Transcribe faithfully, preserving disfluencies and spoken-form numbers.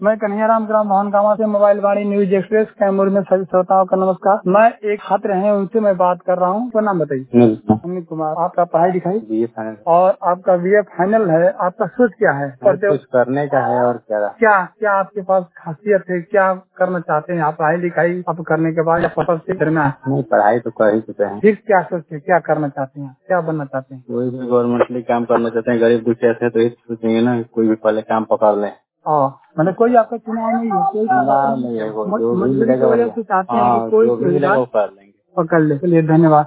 मैं कन्हैयाराम ग्राम मोहन गांव से mobile Vaani news express Kaimur में सभी श्रोताओं का नमस्कार। मैं एक छात्र हैं, उनसे मैं बात कर रहा हूँ। तो नाम बताइए। अमित कुमार। आपका पढ़ाई लिखाई? BA final. और आपका बीए फाइनल है। आपका सोच क्या है? कुछ करने का है और क्या क्या क्या आपके पास खासियत है? क्या करना चाहते हैं आप पढ़ाई लिखाई आप करने के बाद? या पढ़ से करना है? नहीं, पढ़ाई तो कर ही चुके हैं। फिर क्या सोचते हैं? क्या करना चाहते हैं? क्या बनना चाहते हैं? कोई भी गवर्नमेंटली काम करना चाहते हैं। गरीब दुखिया से तो ये सोचेंगे ना, कोई भी पहले काम पकड़ लें। मतलब कोई आपका चुनाव नहीं है? कोई चुनाव नहीं है, जो भी मजबूरी की मिलेगा वजह वही। से चाहते हैं हाँ, कि कोई जो भी मिलेगा वो कर लेंगे। पकड़ ले। चलिए, धन्यवाद।